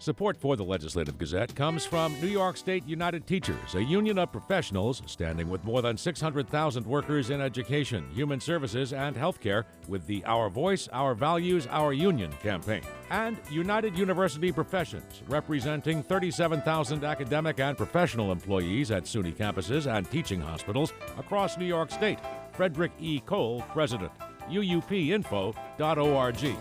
Support for the Legislative Gazette comes from New York State United Teachers, a union of professionals standing with more than 600,000 workers in education, human services, and healthcare with the Our Voice, Our Values, Our Union campaign. And United University Professions, representing 37,000 academic and professional employees at SUNY campuses and teaching hospitals across New York State. Frederick E. Cole, President. UUPinfo.org.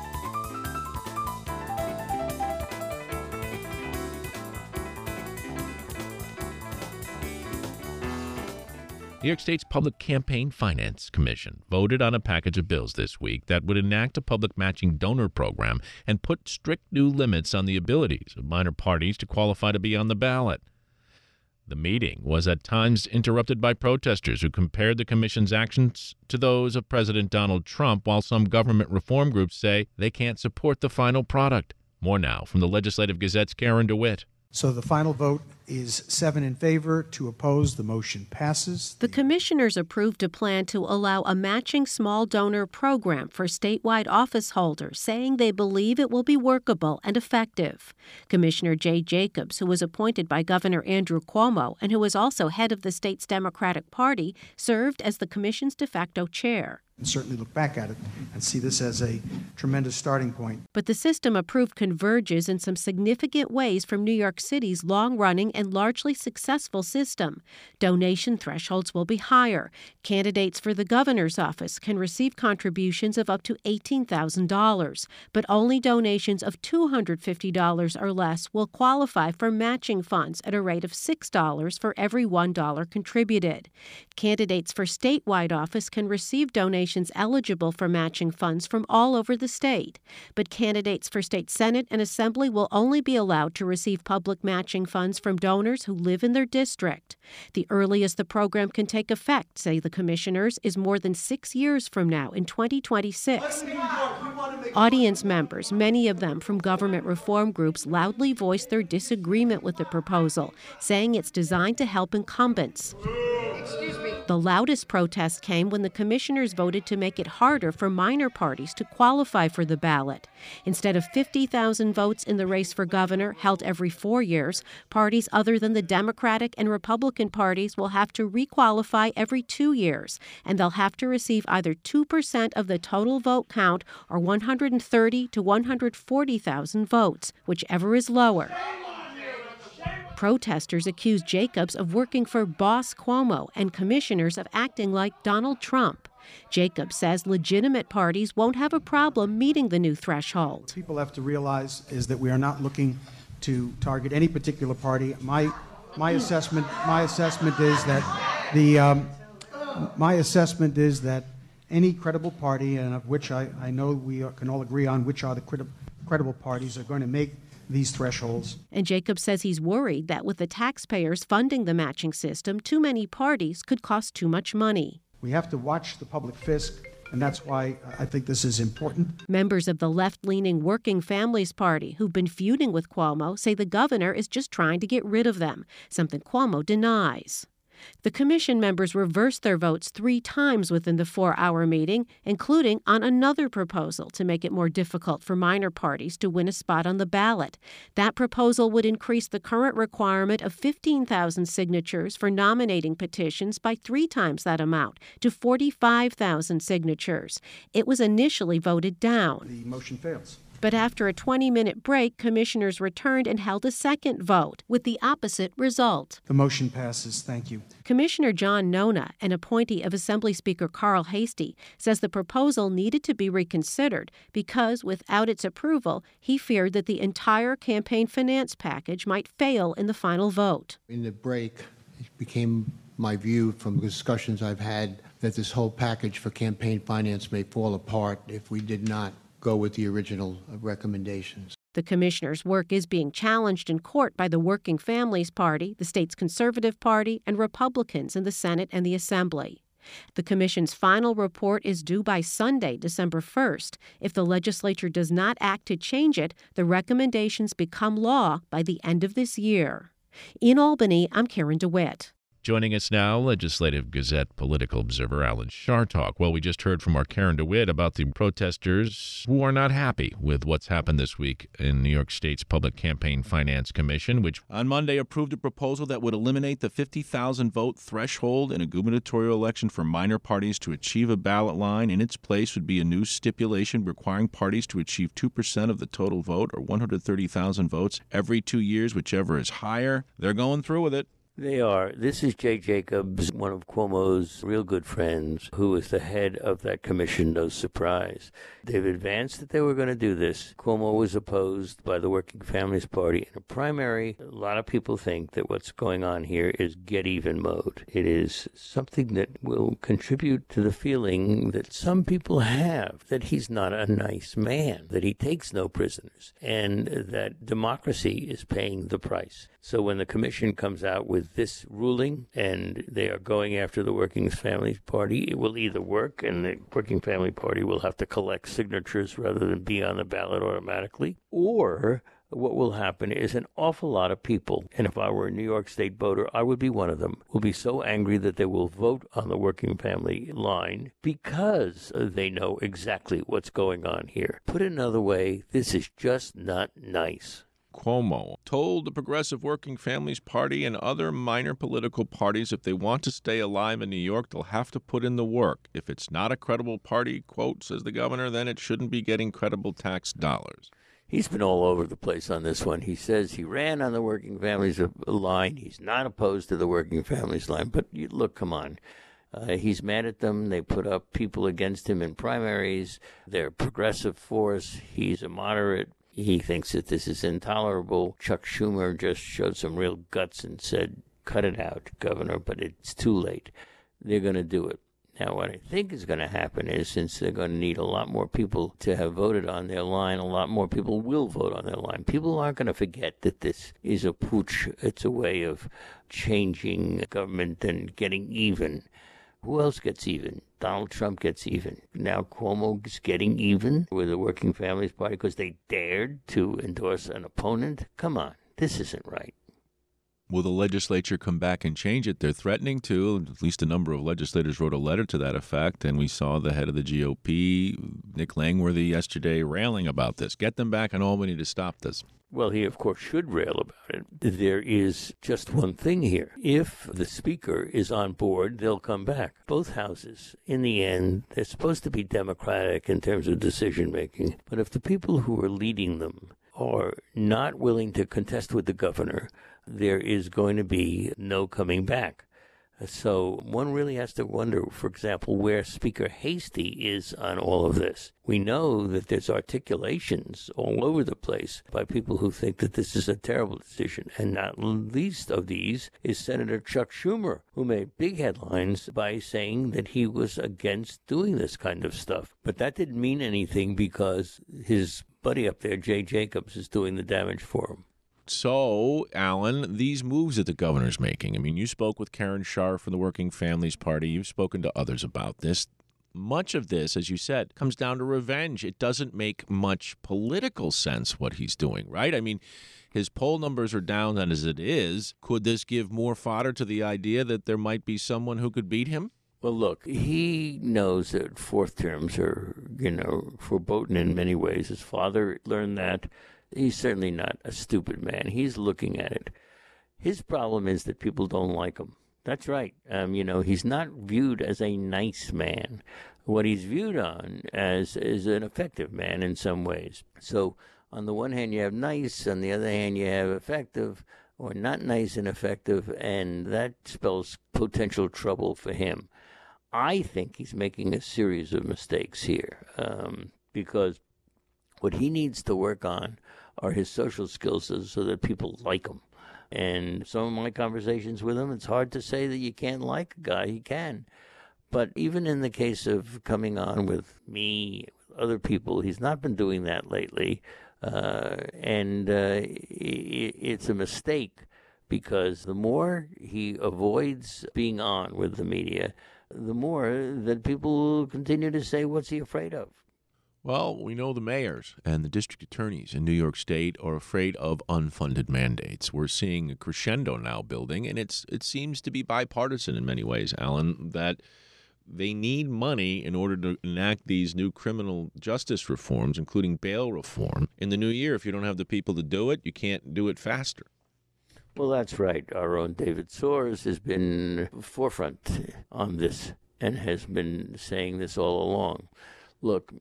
New York State's Public Campaign Finance Commission voted on a package of bills this week that would enact a public matching donor program and put strict new limits on the abilities of minor parties to qualify to be on the ballot. The meeting was at times interrupted by protesters who compared the commission's actions to those of President Donald Trump, while some government reform groups say they can't support the final product. More now from the Legislative Gazette's Karen DeWitt. So the final vote is 7 in favor, 2 opposed. The motion passes. The commissioners approved a plan to allow a matching small donor program for statewide office holders, saying they believe it will be workable and effective. Commissioner Jay Jacobs, who was appointed by Governor Andrew Cuomo and who was also head of the state's Democratic Party, served as the commission's de facto chair. And certainly look back at it and see this as a tremendous starting point. But the system approved converges in some significant ways from New York City's long-running and largely successful system. Donation thresholds will be higher. Candidates for the governor's office can receive contributions of up to $18,000, but only donations of $250 or less will qualify for matching funds at a rate of $6 for every $1 contributed. Candidates for statewide office can receive donations eligible for matching funds from all over the state, but candidates for state Senate and Assembly will only be allowed to receive public matching funds from donors who live in their district. The earliest the program can take effect, say the commissioners, is more than 6 years from now in 2026. Audience members, many of them from government reform groups, loudly voiced their disagreement with the proposal, saying it's designed to help incumbents. The loudest protest came when the commissioners voted to make it harder for minor parties to qualify for the ballot. Instead of 50,000 votes in the race for governor held every 4 years, parties other than the Democratic and Republican parties will have to requalify every 2 years, and they'll have to receive either 2% of the total vote count or 130 to 140,000 votes, whichever is lower. Protesters accused Jacobs of working for Boss Cuomo and commissioners of acting like Donald Trump. Jacobs says legitimate parties won't have a problem meeting the new threshold. What people have to realize is that we are not looking to target any particular party. My assessment is that any credible party, and of which I know we can all agree on which are the credible parties, are going to make these thresholds. And Jacobs says he's worried that with the taxpayers funding the matching system, too many parties could cost too much money. We have to watch the public fisc, and that's why I think this is important. Members of the left-leaning Working Families Party, who've been feuding with Cuomo, say the governor is just trying to get rid of them, something Cuomo denies. The commission members reversed their votes 3 times within the 4-hour meeting, including on another proposal to make it more difficult for minor parties to win a spot on the ballot. That proposal would increase the current requirement of 15,000 signatures for nominating petitions by 3 times that amount, to 45,000 signatures. It was initially voted down. The motion fails. But after a 20-minute break, commissioners returned and held a second vote, with the opposite result. The motion passes. Thank you. Commissioner John Nona, an appointee of Assembly Speaker Carl Heastie, says the proposal needed to be reconsidered because, without its approval, he feared that the entire campaign finance package might fail in the final vote. In the break, it became my view from discussions I've had that this whole package for campaign finance may fall apart if we did not go with the original recommendations. The commissioner's work is being challenged in court by the Working Families Party, the state's Conservative Party, and Republicans in the Senate and the Assembly. The commission's final report is due by Sunday, December 1st. If the legislature does not act to change it, the recommendations become law by the end of this year. In Albany, I'm Karen DeWitt. Joining us now, Legislative Gazette political observer Alan Chartock. Well, we just heard from our Karen DeWitt about the protesters who are not happy with what's happened this week in New York State's Public Campaign Finance Commission, which on Monday approved a proposal that would eliminate the 50,000 vote threshold in a gubernatorial election for minor parties to achieve a ballot line. In its place would be a new stipulation requiring parties to achieve 2% of the total vote, or 130,000 votes, every 2 years, whichever is higher. They're going through with it. They are. This is Jay Jacobs, one of Cuomo's real good friends, who is the head of that commission. No surprise. They've advanced that they were going to do this. Cuomo was opposed by the Working Families Party in a primary. A lot of people think that what's going on here is get-even mode. It is something that will contribute to the feeling that some people have that he's not a nice man, that he takes no prisoners, and that democracy is paying the price. So when the commission comes out with this ruling and they are going after the Working Families Party, it will either work and the Working Family Party will have to collect signatures rather than be on the ballot automatically, or what will happen is an awful lot of people, and if I were a New York State voter, I would be one of them, will be so angry that they will vote on the working family line because they know exactly what's going on here. Put another way, this is just not nice. Cuomo told the Progressive Working Families Party and other minor political parties if they want to stay alive in New York, they'll have to put in the work. If it's not a credible party, quote, says the governor, then it shouldn't be getting credible tax dollars. He's been all over the place on this one. He says he ran on the Working Families line. He's not opposed to the Working Families line. But look, come on. He's mad at them. They put up people against him in primaries. They're a progressive force. He's a moderate. He thinks that this is intolerable. Chuck Schumer just showed some real guts and said, cut it out, Governor, but it's too late. They're going to do it. Now, what I think is going to happen is, since they're going to need a lot more people to have voted on their line, a lot more people will vote on their line. People aren't going to forget that this is a putsch. It's a way of changing government and getting even. Who else gets even? Donald Trump gets even. Now Cuomo is getting even with the Working Families Party because they dared to endorse an opponent. Come on, this isn't right. Will the legislature come back and change it? They're threatening to. At least a number of legislators wrote a letter to that effect, and we saw the head of the GOP, Nick Langworthy, yesterday railing about this. Get them back in Albany to stop this. Well, he, of course, should rail about it. There is just one thing here. If the speaker is on board, they'll come back. Both houses, in the end, they're supposed to be democratic in terms of decision-making. But if the people who are leading them are not willing to contest with the governor, there is going to be no coming back. So one really has to wonder, for example, where Speaker Hastie is on all of this. We know that there's articulations all over the place by people who think that this is a terrible decision. And not least of these is Senator Chuck Schumer, who made big headlines by saying that he was against doing this kind of stuff. But that didn't mean anything because his buddy up there, Jay Jacobs, is doing the damage for him. So, Alan, these moves that the governor's making, I mean, you spoke with Karen Scharf from the Working Families Party. You've spoken to others about this. Much of this, as you said, comes down to revenge. It doesn't make much political sense what he's doing, right? I mean, his poll numbers are down as it is. Could this give more fodder to the idea that there might be someone who could beat him? Well, look, he knows that fourth terms are, foreboding in many ways. His father learned that. He's certainly not a stupid man. He's looking at it. His problem is that people don't like him. That's right. He's not viewed as a nice man. What he's viewed on as is an effective man in some ways. So on the one hand, you have nice. On the other hand, you have effective or not nice and effective. And that spells potential trouble for him. I think he's making a series of mistakes here because what he needs to work on are his social skills so that people like him. And some of my conversations with him, it's hard to say that you can't like a guy. He can. But even in the case of coming on with me, with other people, he's not been doing that lately. It's a mistake because the more he avoids being on with the media, the more that people continue to say, what's he afraid of? Well, we know the mayors and the district attorneys in New York State are afraid of unfunded mandates. We're seeing a crescendo now building, and it seems to be bipartisan in many ways, Alan, that they need money in order to enact these new criminal justice reforms, including bail reform, in the new year. If you don't have the people to do it, you can't do it faster. Well, that's right. Our own David Soares has been forefront on this and has been saying this all along. Look,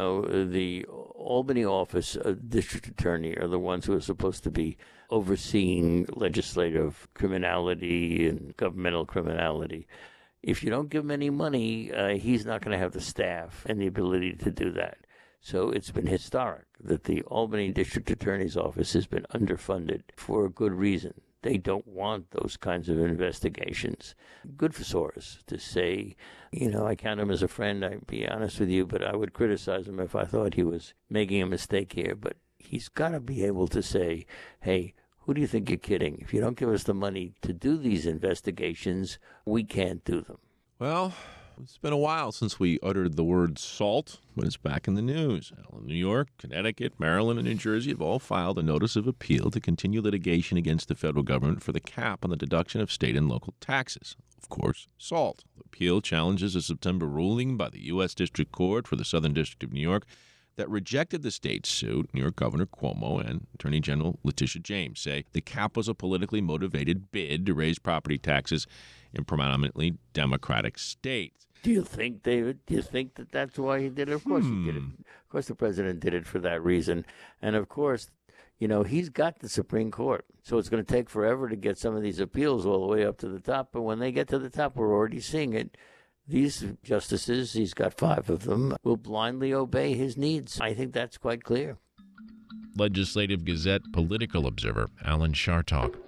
the Albany office of district attorney are the ones who are supposed to be overseeing legislative criminality and governmental criminality. If you don't give him any money, he's not going to have the staff and the ability to do that. So it's been historic that the Albany district attorney's office has been underfunded for a good reason. They don't want those kinds of investigations. Good for Soares to say, I count him as a friend, I'd be honest with you, but I would criticize him if I thought he was making a mistake here. But he's got to be able to say, hey, who do you think you're kidding? If you don't give us the money to do these investigations, we can't do them. Well, it's been a while since we uttered the word SALT, but it's back in the news. New York, Connecticut, Maryland, and New Jersey have all filed a notice of appeal to continue litigation against the federal government for the cap on the deduction of state and local taxes. Of course, SALT. The appeal challenges a September ruling by the U.S. District Court for the Southern District of New York that rejected the state's suit. New York Governor Cuomo and Attorney General Letitia James say the cap was a politically motivated bid to raise property taxes in predominantly Democratic states. Do you think, David? Do you think that that's why he did it? Of course he did it. Of course the president did it for that reason. And of course, he's got the Supreme Court. So it's going to take forever to get some of these appeals all the way up to the top. But when they get to the top, we're already seeing it. These justices, he's got 5 of them, will blindly obey his needs. I think that's quite clear. Legislative Gazette political observer Alan Chartock.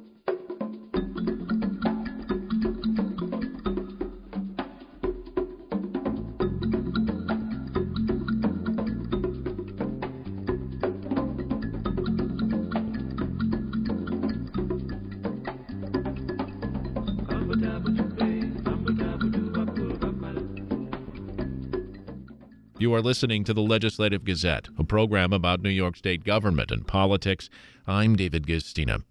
You are listening to the Legislative Gazette, a program about New York State government and politics. I'm David Gistina.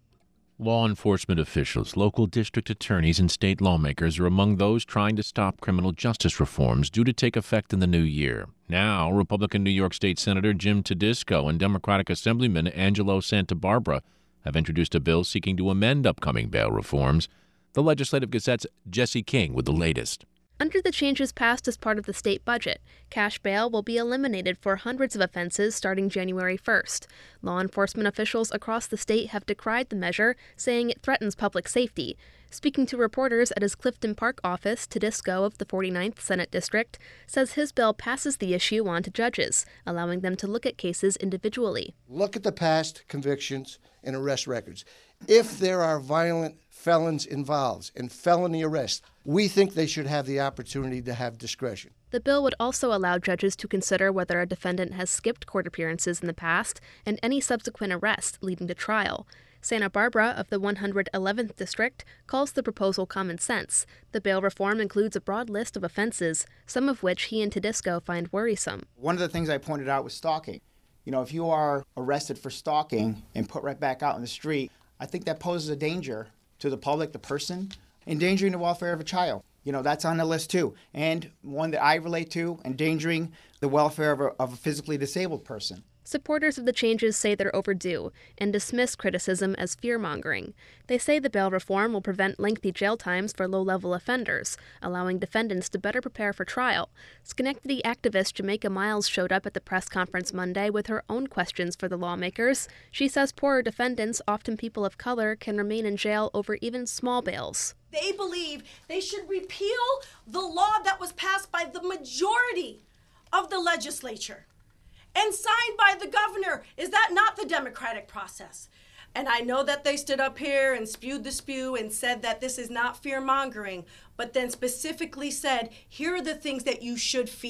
Law enforcement officials, local district attorneys, and state lawmakers are among those trying to stop criminal justice reforms due to take effect in the new year. Now, Republican New York State Senator Jim Tedisco and Democratic Assemblyman Angelo Santabarbara have introduced a bill seeking to amend upcoming bail reforms. The Legislative Gazette's Jesse King with the latest. Under the changes passed as part of the state budget, cash bail will be eliminated for hundreds of offenses starting January 1st. Law enforcement officials across the state have decried the measure, saying it threatens public safety. Speaking to reporters at his Clifton Park office, Tedisco of the 49th Senate District says his bill passes the issue on to judges, allowing them to look at cases individually. Look at the past convictions and arrest records. If there are violent felons involved in felony arrests, we think they should have the opportunity to have discretion. The bill would also allow judges to consider whether a defendant has skipped court appearances in the past and any subsequent arrests leading to trial. Santa Barbara of the 111th District calls the proposal common sense. The bail reform includes a broad list of offenses, some of which he and Tedisco find worrisome. One of the things I pointed out was stalking. If you are arrested for stalking and put right back out in the street, I think that poses a danger to the public, the person, endangering the welfare of a child. That's on the list too. And one that I relate to, endangering the welfare of a physically disabled person. Supporters of the changes say they're overdue and dismiss criticism as fear-mongering. They say the bail reform will prevent lengthy jail times for low-level offenders, allowing defendants to better prepare for trial. Schenectady activist Jamaica Miles showed up at the press conference Monday with her own questions for the lawmakers. She says poorer defendants, often people of color, can remain in jail over even small bails. They believe they should repeal the law that was passed by the majority of the legislature and signed by the governor. Is that not the democratic process? And I know that they stood up here and spewed the spew and said that this is not fear-mongering, but then specifically said, here are the things that you should fear.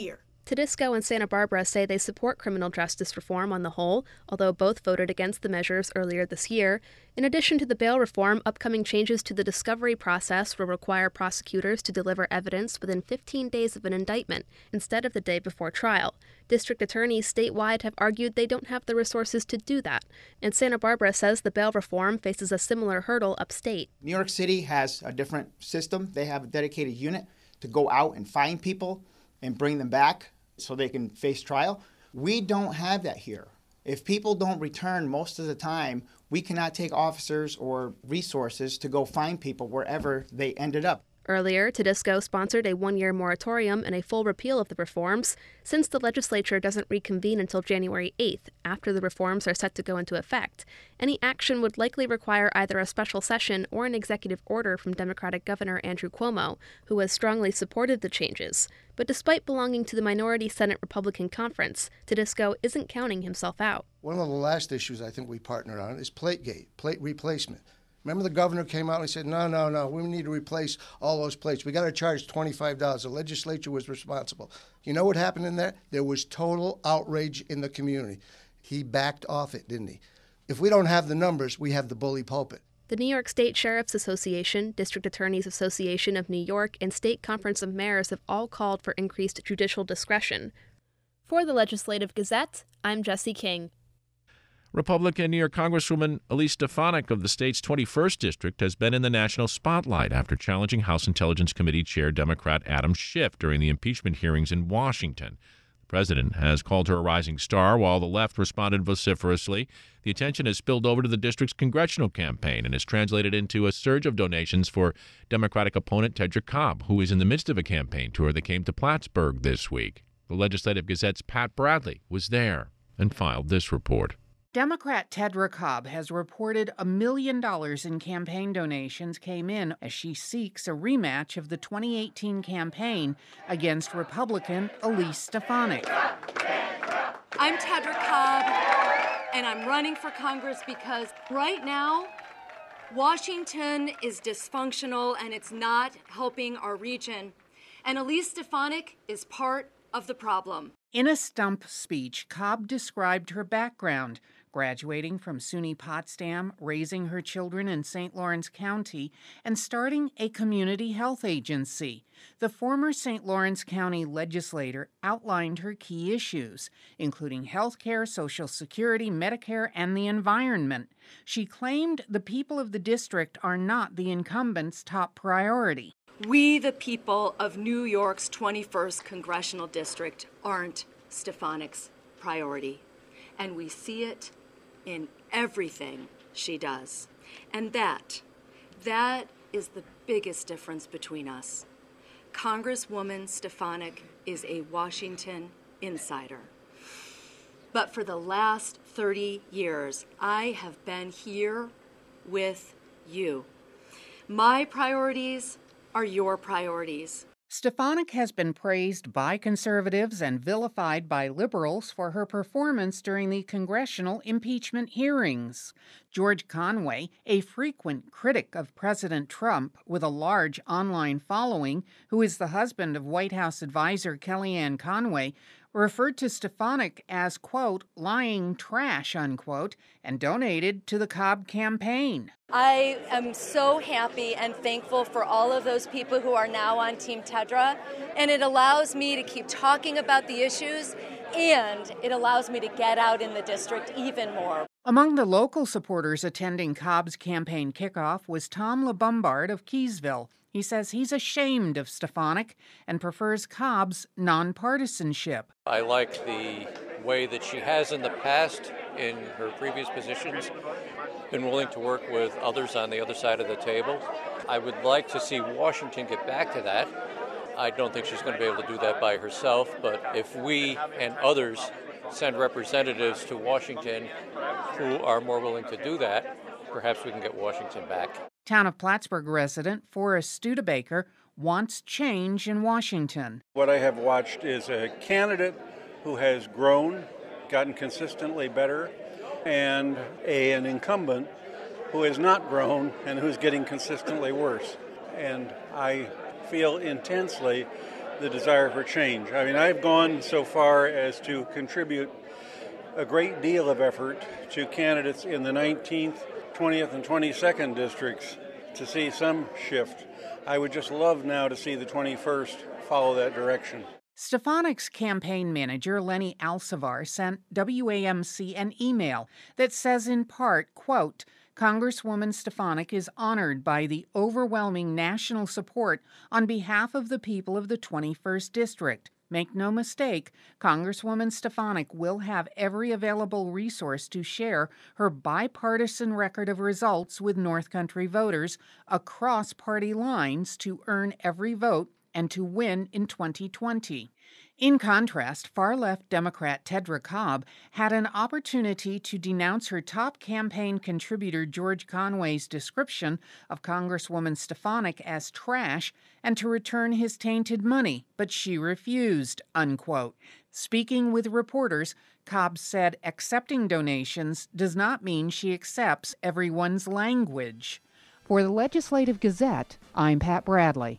Tedisco and Santa Barbara say they support criminal justice reform on the whole, although both voted against the measures earlier this year. In addition to the bail reform, upcoming changes to the discovery process will require prosecutors to deliver evidence within 15 days of an indictment instead of the day before trial. District attorneys statewide have argued they don't have the resources to do that, and Santa Barbara says the bail reform faces a similar hurdle upstate. New York City has a different system. They have a dedicated unit to go out and find people and bring them back so they can face trial. We don't have that here. If people don't return most of the time, we cannot take officers or resources to go find people wherever they ended up. Earlier, Tedisco sponsored a one-year moratorium and a full repeal of the reforms, since the legislature doesn't reconvene until January 8th, after the reforms are set to go into effect. Any action would likely require either a special session or an executive order from Democratic Governor Andrew Cuomo, who has strongly supported the changes. But despite belonging to the minority Senate Republican conference, Tedisco isn't counting himself out. One of the last issues I think we partnered on is Plategate, plate replacement. Remember the governor came out and he said, no, we need to replace all those plates. We got to charge $25. The legislature was responsible. You know what happened in there? There was total outrage in the community. He backed off it, didn't he? If we don't have the numbers, we have the bully pulpit. The New York State Sheriff's Association, District Attorneys Association of New York, and State Conference of Mayors have all called for increased judicial discretion. For the Legislative Gazette, I'm Jesse King. Republican New York Congresswoman Elise Stefanik of the state's 21st district has been in the national spotlight after challenging House Intelligence Committee Chair Democrat Adam Schiff during the impeachment hearings in Washington. The president has called her a rising star, while the left responded vociferously. The attention has spilled over to the district's congressional campaign and has translated into a surge of donations for Democratic opponent Tedra Cobb, who is in the midst of a campaign tour that came to Plattsburgh this week. The Legislative Gazette's Pat Bradley was there and filed this report. Democrat Tedra Cobb has reported $1 million in campaign donations came in as she seeks a rematch of the 2018 campaign against Republican Elise Stefanik. I'm Tedra Cobb, and I'm running for Congress because right now, Washington is dysfunctional and it's not helping our region. And Elise Stefanik is part of the problem. In a stump speech, Cobb described her background, graduating from SUNY Potsdam, raising her children in St. Lawrence County, and starting a community health agency. The former St. Lawrence County legislator outlined her key issues, including health care, Social Security, Medicare, and the environment. She claimed the people of the district are not the incumbent's top priority. We, the people of New York's 21st Congressional District, aren't Stefanik's priority. And we see it in everything she does. And that is the biggest difference between us. Congresswoman Stefanik is a Washington insider. But for the last 30 years, I have been here with you. My priorities are your priorities. Stefanik has been praised by conservatives and vilified by liberals for her performance during the congressional impeachment hearings. George Conway, a frequent critic of President Trump with a large online following, who is the husband of White House advisor Kellyanne Conway, referred to Stefanik as, quote, lying trash, unquote, and donated to the Cobb campaign. I am so happy and thankful for all of those people who are now on Team Tedra, and it allows me to keep talking about the issues, and it allows me to get out in the district even more. Among the local supporters attending Cobb's campaign kickoff was Tom LeBombard of Keysville. He says he's ashamed of Stefanik and prefers Cobb's nonpartisanship. I like the way that she has in the past, in her previous positions, been willing to work with others on the other side of the table. I would like to see Washington get back to that. I don't think she's going to be able to do that by herself, but if we and others send representatives to Washington who are more willing to do that, perhaps we can get Washington back. Town of Plattsburgh resident Forrest Studebaker wants change in Washington. What I have watched is a candidate who has grown, gotten consistently better, and an incumbent who has not grown and who's getting consistently worse. And I feel intensely the desire for change. I mean, I've gone so far as to contribute a great deal of effort to candidates in the 19th, 20th, and 22nd districts to see some shift. I would just love now to see the 21st follow that direction. Stefanik's campaign manager, Lenny Alcivar, sent WAMC an email that says in part, quote, Congresswoman Stefanik is honored by the overwhelming national support on behalf of the people of the 21st District. Make no mistake, Congresswoman Stefanik will have every available resource to share her bipartisan record of results with North Country voters across party lines to earn every vote and to win in 2020. In contrast, far-left Democrat Tedra Cobb had an opportunity to denounce her top campaign contributor George Conway's description of Congresswoman Stefanik as trash and to return his tainted money, but she refused, unquote. Speaking with reporters, Cobb said accepting donations does not mean she accepts everyone's language. For the Legislative Gazette, I'm Pat Bradley.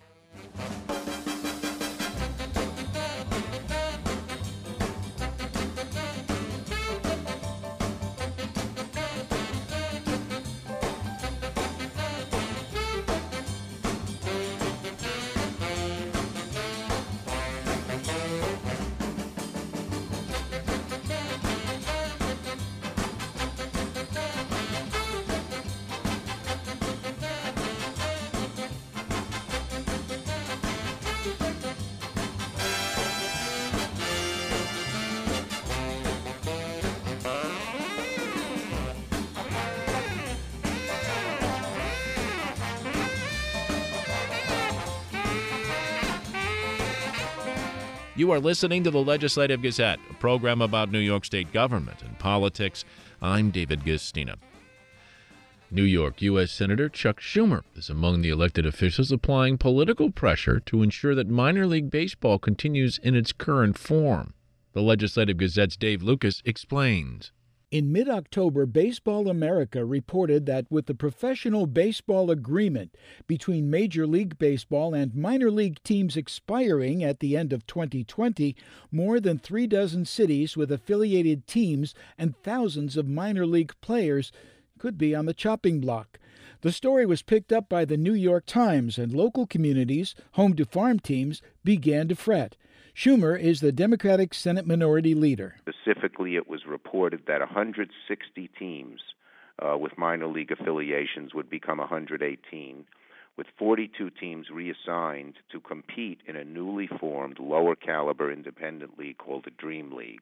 You are listening to the Legislative Gazette, a program about New York State government and politics. I'm David Gastina. New York U.S. Senator Chuck Schumer is among the elected officials applying political pressure to ensure that minor league baseball continues in its current form. The Legislative Gazette's Dave Lucas explains. In mid-October, Baseball America reported that with the professional baseball agreement between Major League Baseball and minor league teams expiring at the end of 2020, more than 36 cities with affiliated teams and thousands of minor league players could be on the chopping block. The story was picked up by the New York Times, and local communities, home to farm teams, began to fret. Schumer is the Democratic Senate Minority Leader. Specifically, it was reported that 160 teams with minor league affiliations would become 118, with 42 teams reassigned to compete in a newly formed lower-caliber independent league called the Dream League.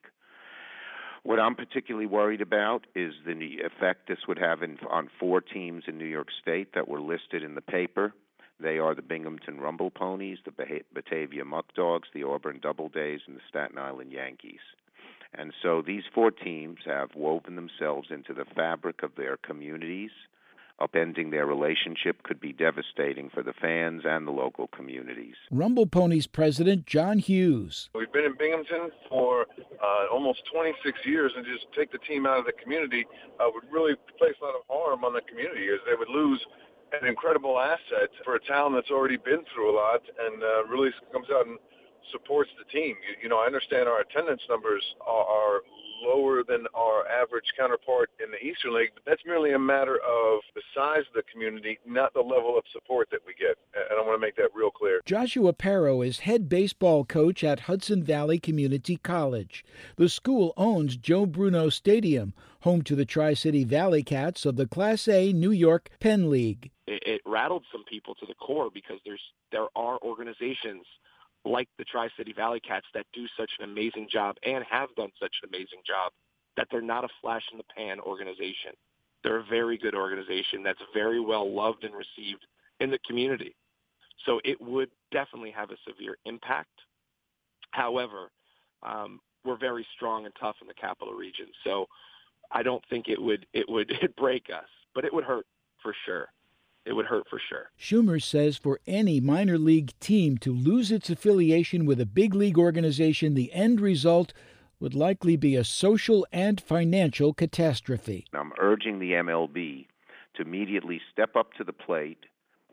What I'm particularly worried about is the effect this would have on 4 teams in New York State that were listed in the paper. They are the Binghamton Rumble Ponies, the Batavia Muck Dogs, the Auburn Doubledays, and the Staten Island Yankees. And so these 4 teams have woven themselves into the fabric of their communities. Upending their relationship could be devastating for the fans and the local communities. Rumble Ponies President John Hughes. We've been in Binghamton for almost 26 years, and just take the team out of the community would really place a lot of harm on the community, as they would lose an incredible asset for a town that's already been through a lot and really comes out and supports the team. You know, I understand our attendance numbers are lower than our average counterpart in the Eastern League, but that's merely a matter of the size of the community, not the level of support that we get. And I want to make that real clear. Joshua Parrow is head baseball coach at Hudson Valley Community College. The school owns Joe Bruno Stadium, home to the Tri-City Valley Cats of the Class A New York Penn League. It rattled some people to the core because there are organizations like the Tri-City Valley Cats that do such an amazing job and have done such an amazing job, that they're not a flash-in-the-pan organization. They're a very good organization that's very well loved and received in the community. So it would definitely have a severe impact. However, we're very strong and tough in the capital region, so I don't think it would break us, but it would hurt for sure. It would hurt for sure. Schumer says for any minor league team to lose its affiliation with a big league organization, the end result would likely be a social and financial catastrophe. I'm urging the MLB to immediately step up to the plate,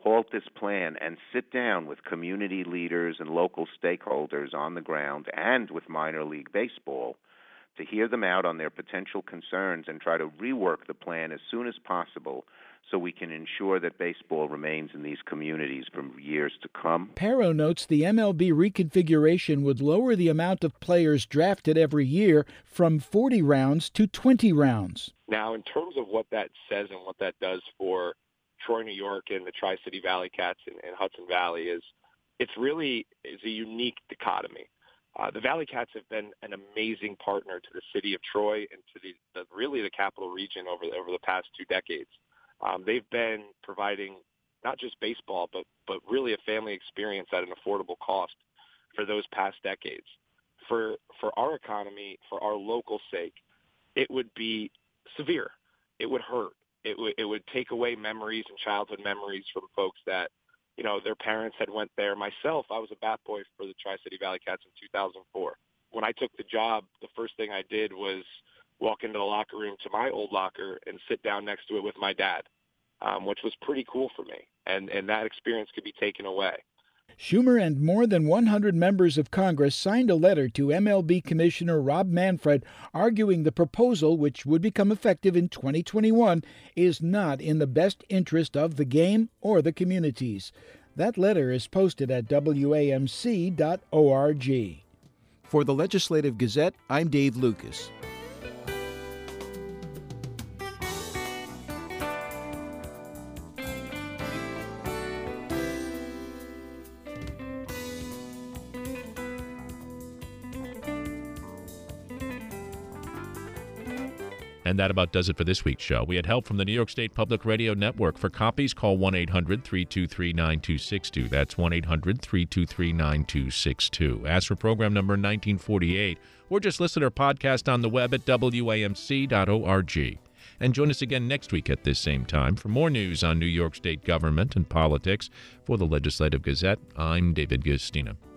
halt this plan and sit down with community leaders and local stakeholders on the ground and with minor league baseball to hear them out on their potential concerns and try to rework the plan as soon as possible so we can ensure that baseball remains in these communities for years to come. Pero notes the MLB reconfiguration would lower the amount of players drafted every year from 40 rounds to 20 rounds. Now, in terms of what that says and what that does for Troy, New York, and the Tri-City Valley Cats and Hudson Valley is a unique dichotomy. The Valley Cats have been an amazing partner to the city of Troy and to the capital region over the past 2 decades. They've been providing not just baseball, but really a family experience at an affordable cost for those past decades. For our economy, for our local sake, it would be severe. It would hurt. It would take away memories and childhood memories from folks that, their parents had went there. Myself, I was a bat boy for the Tri-City Valley Cats in 2004. When I took the job, the first thing I did was walk into the locker room to my old locker and sit down next to it with my dad, which was pretty cool for me. And that experience could be taken away. Schumer and more than 100 members of Congress signed a letter to MLB Commissioner Rob Manfred arguing the proposal, which would become effective in 2021, is not in the best interest of the game or the communities. That letter is posted at WAMC.org. For the Legislative Gazette, I'm Dave Lucas. And that about does it for this week's show. We had help from the New York State Public Radio Network. For copies, call 1-800-323-9262. That's 1-800-323-9262. Ask for program number 1948, or just listen or podcast on the web at WAMC.org. And join us again next week at this same time for more news on New York State government and politics. For the Legislative Gazette, I'm David Gustina.